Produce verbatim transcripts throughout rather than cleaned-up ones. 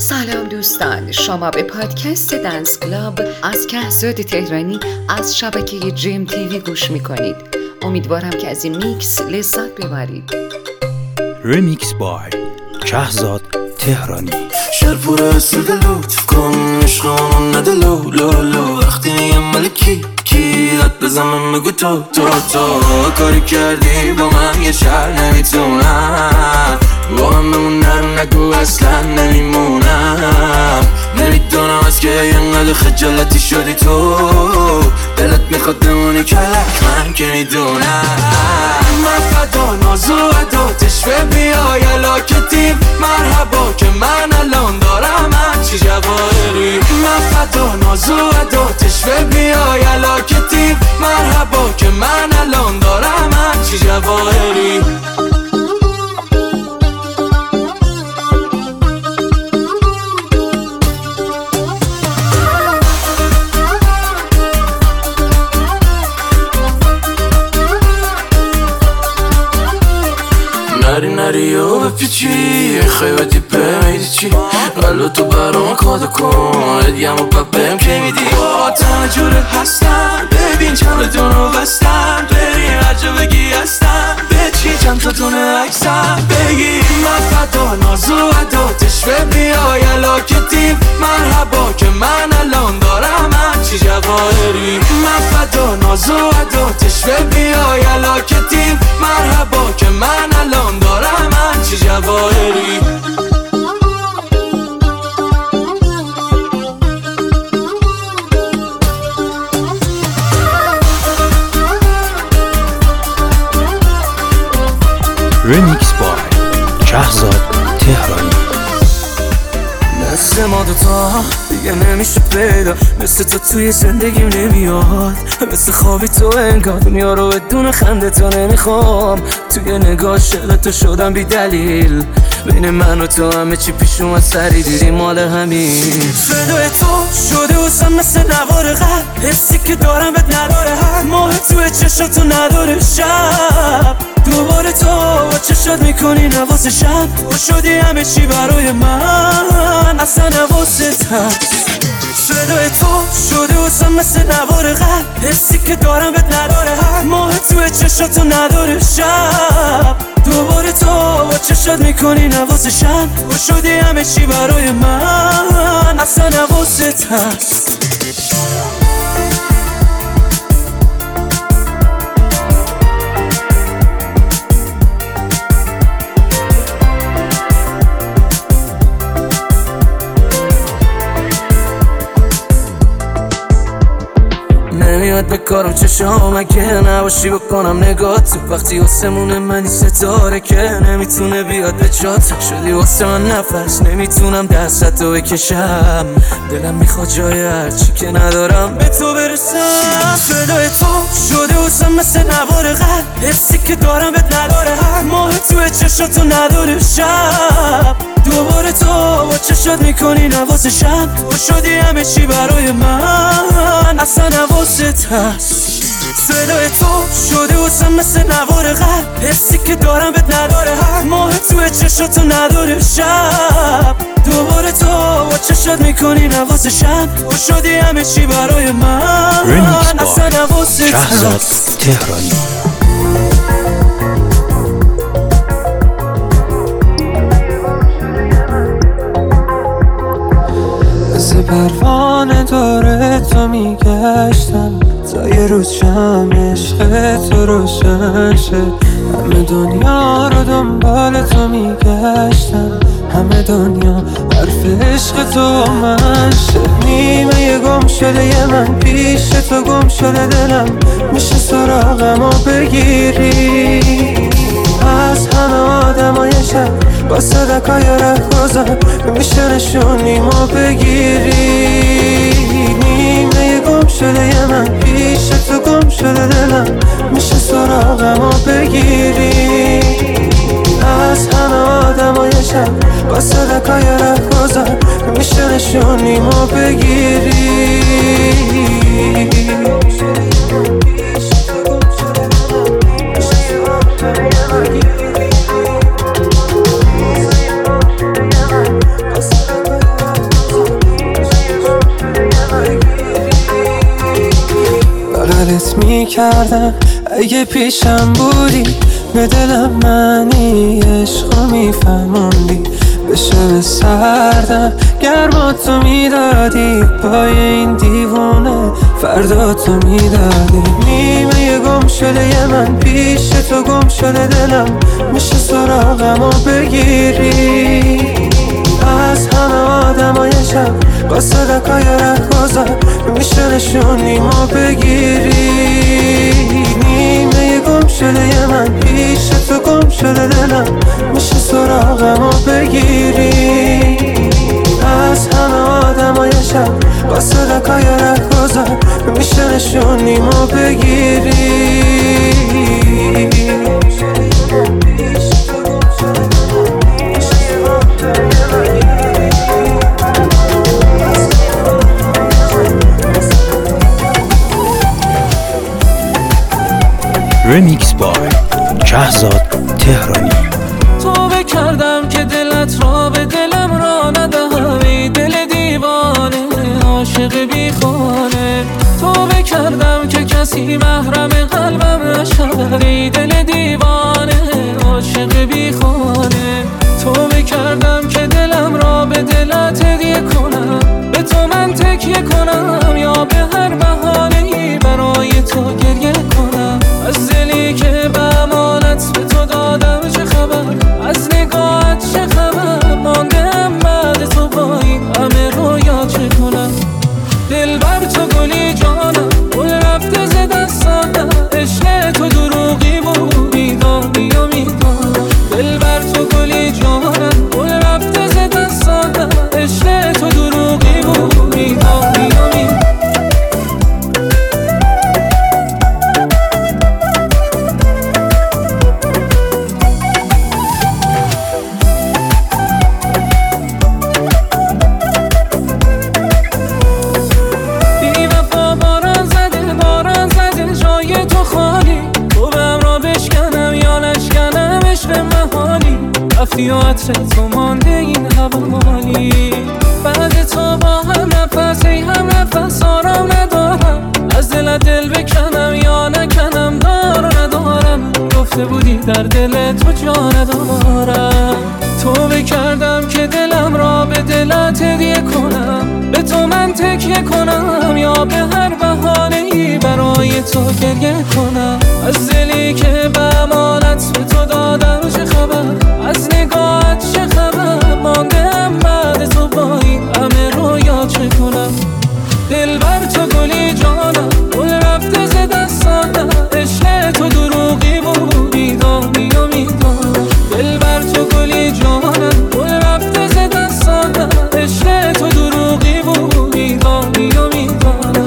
سلام دوستان، شما به پادکست دنس کلاب از کهزاد تهرانی از شبکه جیم تیوی گوش میکنید. امیدوارم که از این میکس لذت ببرید. ریمیکس بای کهزاد تهرانی. شهر پر از لطف کن، عشقانو نده لو لو لو. وقتی میگم ملکی کی داد بزنم بگو تو تو تو. کاری کردی با من یه شهر نمیتونم با من بمونم، نگو اصلا نمیمونم. نمیدونم از که اینقدر خجالتی شدی تو، دلت میخواد بمونی کلک، من که میدونم. من فدا نازو عداتش و بیای علاکتیم مرحبا که من الان دارم همچی جواهری. من فدا نازو عداتش و بیای علاکتیم مرحبا که من الان دارم همچی جواهری. نری نری و بپیچی خیبتی بمیدی چی قلو تو برام کادا کن ادیم و ببیم که میدی با تنه جوره هستم. ببین چند دونو بستم بری هر جا بگی هستم به چی چند تا دونه عکسم بگی. من فدا نازو عداتش و بیای علاکتیم مرحبا که من الان دارم همچی جواهری. من فدا نازو عداتش و بیای علاکتیم مرحبا که من الان دارم همچی جواهری. ریمیکس بای کهزاد تهرانی. مثل ما دوتا دیگه نمیشه پیدا، مثل تو توی زندگیم نمیاد، مثل خوابی تو انگار دنیا رو بدون خنده تا نمیخوام. توی نگاه شغل تو شدم بی دلیل، بین من و تو همه چی پیش اومد سری دیدی مال همین. فدای تو شده واسم مثل نوار قلب، حسی که دارم بهت نداره حد، ماه توی چشاتو نداره شب. دوباره تو با چشات میکنی نواز شب، تو شدی همه چی برای من اصلا نوازت هست. فدای تو شده واسم مثل نوار قلب، حسی که دارم بهت نداره حد، ماه توی چشاتو نداره شب. دوباره تو با چشات میکنی نواز شب، تو شدی همه چی برای من اصلا نوازت هست. نمیاد بکارم چشام اگه نباشی بکنم نگاه تو. وقتی آسمون منی ستاره که نمیتونه بیاد به جات، شدی واسه من نفس نمیتونم دستتو بکشم. دلم میخواد جای هرچی که ندارم به تو برسم. فدای تو شده واسم مثل نوار قلب، حسی که دارم بهت نداره حد، ماه توی چشاتو نداره شب. دوباره تو با چشات میکنی نواز شب، تو شدی همه چی برای من اصلا نوازت هست. فدای تو شده واسم مثل نوار قلب، حسی که دارم بهت نداره حد، ماه توی چشاتو نداره شب. دوباره تو با چشات میکنی نواز شب، تو شدی همه چی برای من اصلا نوازت هست. کهزاد تهرانی. مثل پروانه داره تو میگشتم تا یه روز شم عشق تو روشن شه. همه دنیا رو دنبال تو میگشتم، همه دنیا حرف عشق تو من شه. نیمه یه گم شده یه من پیش تو گم شده دلم، میشه سراغم و بگیری. از همه آدمای شب با صدقای رهگذر میشه نشونیمو بگیری. نیمه یه گم شده یه من پیش تو گم شده دلم، میشه سراغم و بگیری. از همه آدمای شب با صدقای رهگذر میشه نشونیمو بگیری. میکردم اگه پیشم بودی، به دلم منی عشقو میفهموندی، به شب سردم گرما تو میدادی، پای این دیوونه فردا تو میدادی. نیمه گم شده ی من پیش تو گم شده دلم، میشه سراغمو بگیری از همه آدمای شب با صدقای رهگذر، میشه نشونیمو بگیری. نیمه گم شده ی من پیش تو گم شده دلم، میشه سراغمو بگیری از همه آدمای شب با صدقای رهگذر، میشه نشونیمو بگیری. رمیکس بای شهزاد تهرانی. تو بکردم که دلت را به دلم را ندهم، ای دل دیوانه عاشق بی خانه. تو بکردم که کسی محرم قلبم نشود، ای دل دیوانه عاشق بی خانه. تو بکردم که دلم را به دلت هدیه کنم، به تو من تکیه کنم یا به هر بهانه‌ای برای تو گریه کنم. از دلی که به امانت به تو دادم چه خبر، از نگاهت چه خبر، ماندم بعد تو با این همه رویا چه کنم. دل بر تو گلی جانم گل رفته ز دستانم، عشق تو دروغی بود میدانی و میدانم. دل بر تو گلی جانم گل رفته ز دستانم، عشق تو دروغی بود میدانی و میدانم. رفتی و عطر تو مانده این حوالی، بعد تو با هم نفس ای هم نفس آرام ندارم. از دل دل بکنم یا نکنم دار ندارم، گفته بودی در دل تو جا ندارم. تو بکردم که دلم را به دلت هدیه کنم، به تو من تکیه کنم یا به هر بهانه‌ای برای تو گریه کنم. از دلی که به امانت به تو دادم چه خبر، از نگاهت چه خبر، ماندم بعد تو با این همه رویا چه کنم. دل بر تو گلی جانم گل رفته ز دستانم، عشق تو دروغی بود میدانی و میدانم. دل بر تو گلی جانم گل رفته ز دستانم، عشق تو دروغی بود میدانی و میدانم.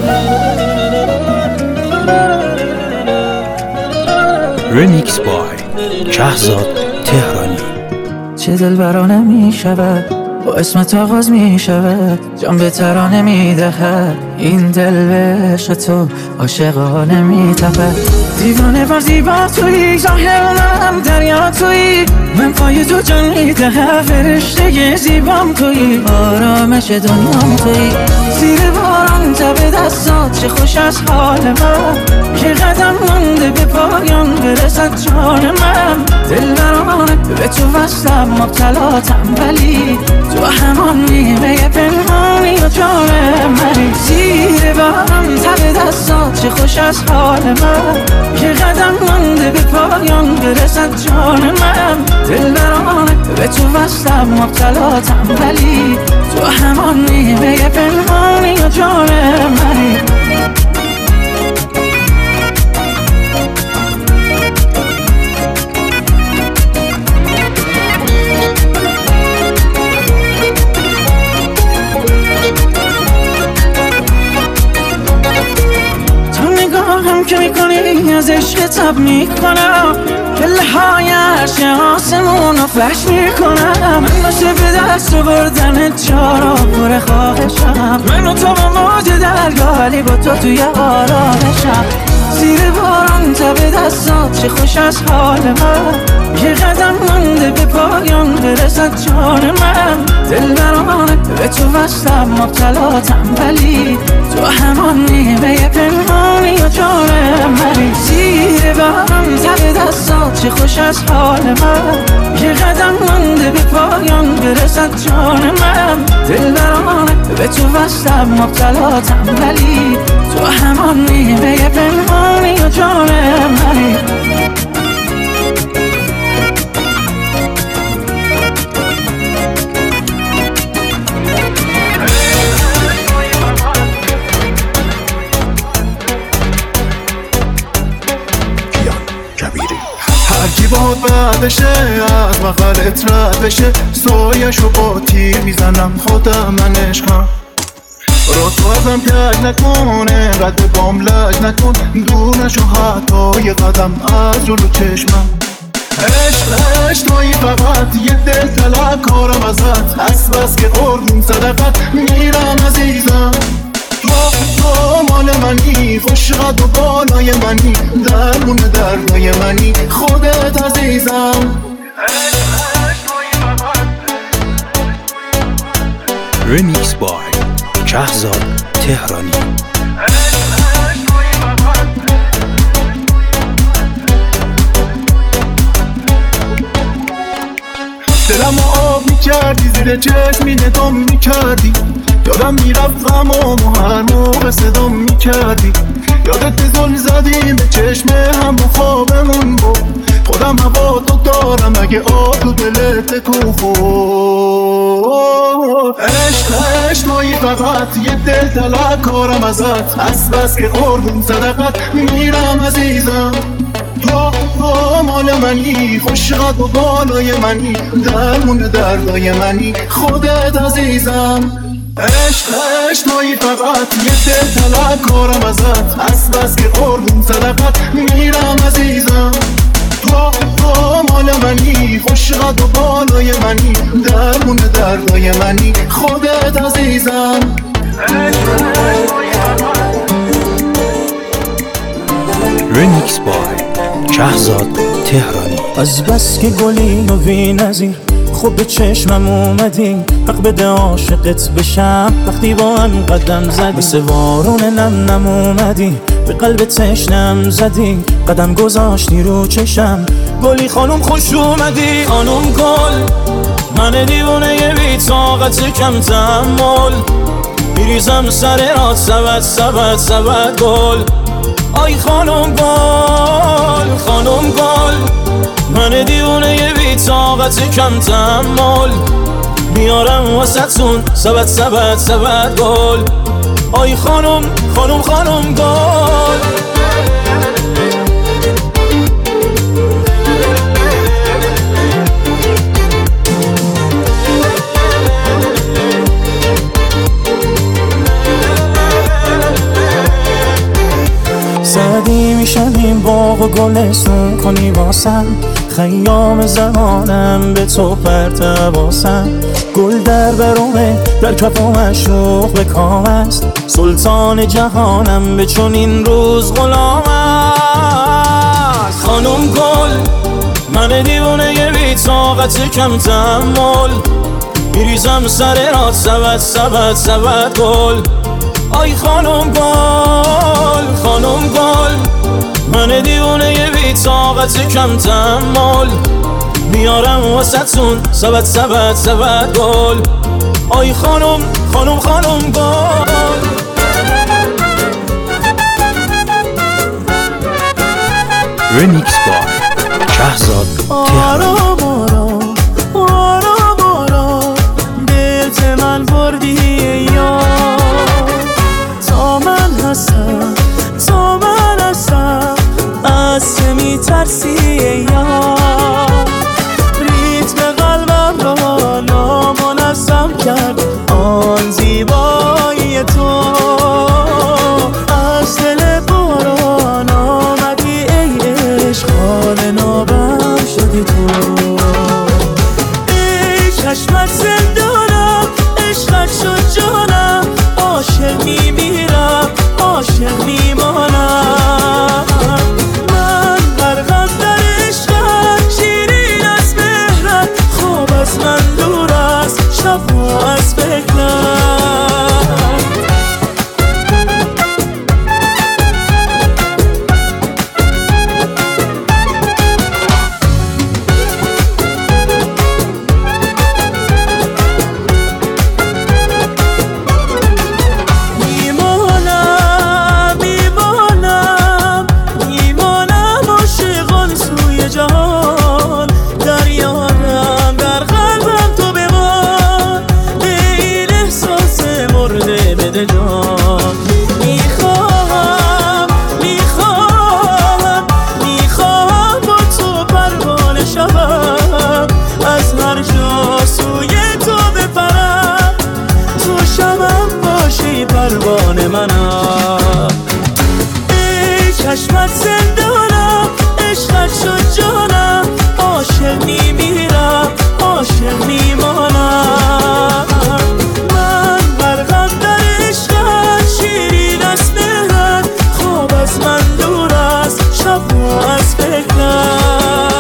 رمیکس بای شهزاد تهرانی. چه دل برانه می شود با اسمت آغاز می شود، جان به ترانه می دهد این دل به عشق تو عاشقانه می تپد. دیوانه و زیبا تویی، ظاهرم دریا تویی، من پای تو جان می دهم، فرشته زیبام تویی، آرامش دنیام تویی. زیر باران تب دستات چه خوش از حال من، که قدم مونده به پایان برسد جان من. دل برانه به تو وصلم مبتلاتم، ولی تو همان نیمه پنهانی و جان منی. زیر باران تب دستات چه خوش از حال من، که قدم مونده به پایان برسد جان من. دل برانه به تو وصلم مبتلاتم، ولی تو همان نیمه پنهانی و جان منی. هم که میکنی از عشق تب میکنم، پله های عرش آسمون رو فش میکنم. من باشه به دست بردن چارا پر خواهشم، منو تو با موج درگاهی با تو توی آرامشم. زیر باران تب دستات چه خوش از حال من، یه قدم مونده به پایان برسد جان من. دل برانه به تو وصلم مبتلاتم ولی تو همان نیمه پنهانی و جان منی. زیر برم زد دستات چه خوش از حال من، یه قدم مونده به پایان برسد جان من. دل برانه به تو وصلم مبتلاتم ولی تو همان نیمه پنهانی و جان منی. هرکی باد بعد بشه از بغلت رد بشه، سایشو با تیر میزنم خودم من عشقم. را تو ازم کج نکنه قد به بام لج نکن، دور نشو حتی یه قدم از جلو چشمم. عشق عشق توی فقط یه دل طلب کارم ازت، از بس که قربون صدقت میرم عزیزم. تو تو مال منی، خوش قد و بالای منی، درمون دردای منی خودت عزیزم. رمیکس بای شهزاد تهرانی. دلم آب میکردی، زیر چشمی نگام میکردی، یادم میرفت غمامو هر موقع صدام میکردی. یادت زل زدیم به چشم هم و خوابمون بود، خودم هوا تو دارم اگه آب تو دلت تکون خورد. عشق عشق مایی فقط یه دل طلب کارم ازت، از بس که قربون صدقت میرم عزیزم. تو تو مال منی، خوش قد و بالای منی، درمون دردای منی خودت عزیزم. عشق عشق مایی فقط یه دل طلب کارم ازت، از بس که قربون صدقت میرم عزیزم. تو تو مال منی، خوش قد و بالای منی، درمون دردای منی خودت عزیزم. رمیکس بای شهزاد تهرانی. از بس که گلی و بی نظیر خوب به چشمم اومدی، حق بده عاشقت بشم وقتی با هم قدم زدی. مثل بارون نم نم اومدی به قلب تشنم زدی، قدم گذاشتی رو چشم گلی خانم خوش اومدی. خانم گل من دیوونه یه بی طاقت کم تحمل، میریزم سر رات سبت سبت سبت گل. آی خانم گل خانم گل من دیوونه یه بی طاقت کم تحمل، میارم واسهتون سبت سبت سبت گل. آی خانم خانم خانم گل. سعدی میشم این باغ و گلستون کنی واسم، خیام زمانم به تو پرتباسم. گل در برومه در کف و مشروق به کام است، سلطان جهانم به چون این روز غلام است. خانم گل من دیوونه یه بی طاقت کم تحمل، میریزم سر رات سبت سبت سبت گل. آی خانم گل خانم گل من دیوونه یه بی طاقت کم تحمل، میارم واسهتون سبت سبت سبت گل. آی خانم خانم خانم گل. رمیکس بای شهزاد تهرانی. آرام آرام آرام آرام دلت من بردی یا تا من هستم تا من هستم از چه میترسی یا ریتم قلبم را نامنظم کرد آن زیبایی تو. از دل باران آمدی ای عشق، حال نابم شدی تو. منم. ای چشمت زندانم، عشقت شد جانم، عاشق میمیرم، عاشق میمانم. من غرقم در عشقت، شیرین است مهرت، خواب از من دور است، شب از فکرم.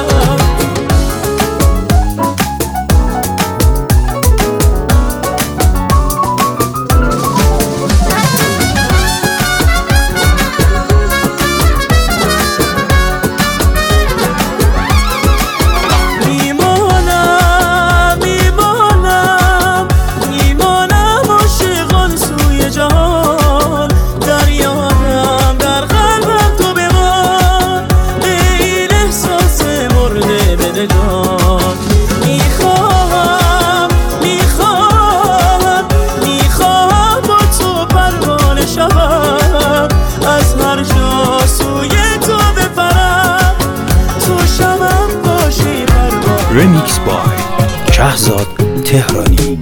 رمیکس بای شهزاد تهرانی.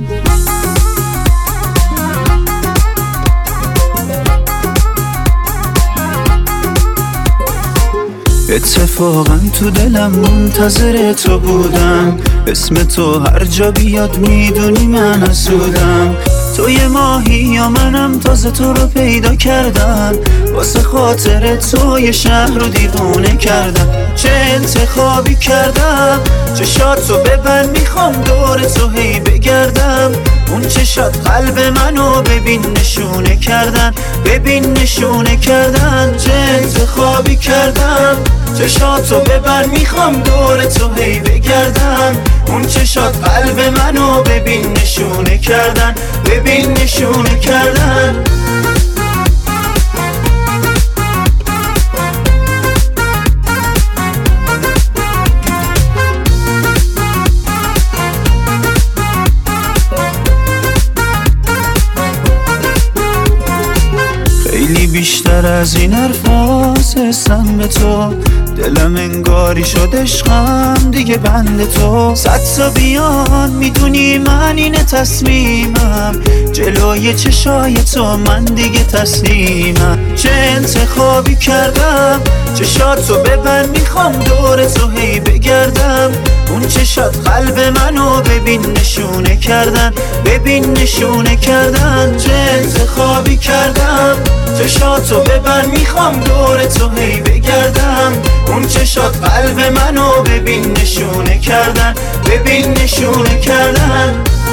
اتفاقا تو دلم منتظر تو بودم، اسم تو هر جا بیاد میدونی من حسودم. تو یه ماهی یا منم تازه تو رو پیدا کردم، واسه خاطر تو یه شهر رو دیوونه کردم. چه انتخابی کردم، چشات تو ببند میخوام دور تو هی بگردم. اون چشات قلب منو ببین نشونه کردن، ببین نشونه کردن. چه انتخابی کردم، چشاتو ببر میخوام دور تو هی بگردم. اون چشات قلب منو ببین نشونه کردن، ببین نشونه کردن. خیلی بیشتر از این حرفاست حسم به تو، دلم انگاری شد عشقم دیگه بند تو. صد تا بیان میدونی من اینه تصمیمم، جلوی چشای تو من دیگه تسلیمم. چه انتخابی کردم، چشاتو ببند میخوام دور تو هی بگردم. اون چشات قلب منو ببین نشونه کردن، ببین نشونه کردن. چه انتخابی کردم، چشاتو ببند میخوام دور تو هی بگردم. اون چشات قلب منو ببین نشونه کردن، ببین نشونه کردن.